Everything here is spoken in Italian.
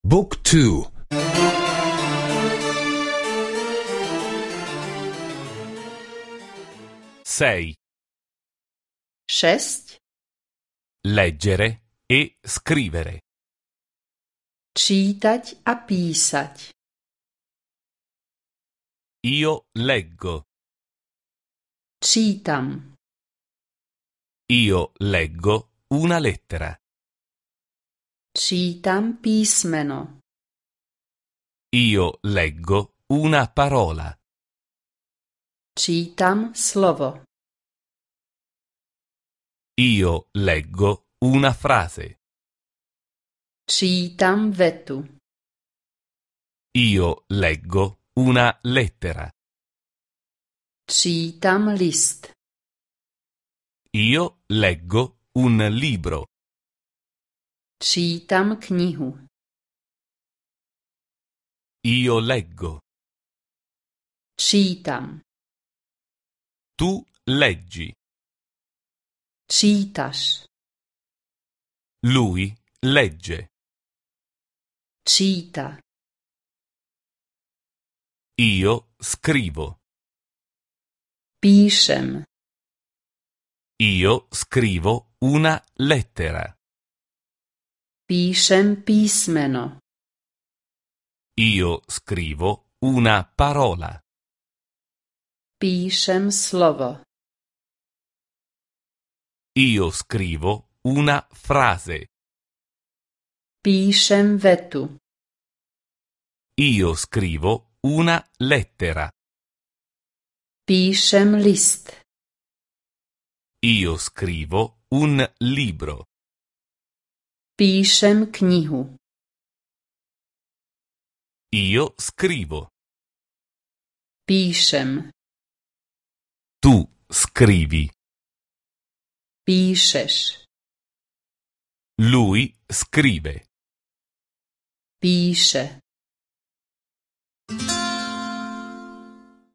Book 2. 6. 6. Leggere e scrivere. Čítať a písať. Io leggo. Čítam. Io leggo una lettera. Čítam písmeno. Io leggo una parola. Čítam slovo. Io leggo una frase. Čítam vetu. Io leggo una lettera. Čítam list. Io leggo un libro. Čítam knihu. Io leggo. Čítam. Tu leggi. Čítaš. Lui legge. Číta. Io scrivo. Píšem. Io scrivo una lettera. Píšem písmeno. Io scrivo una parola. Píšem slovo. Io scrivo una frase. Píšem vetu. Io scrivo una lettera. Píšem list. Io scrivo un libro. Píšem knihu. Io scrivo. Píšem. Tu scrivi. Píšeš. Lui scrive. Píše.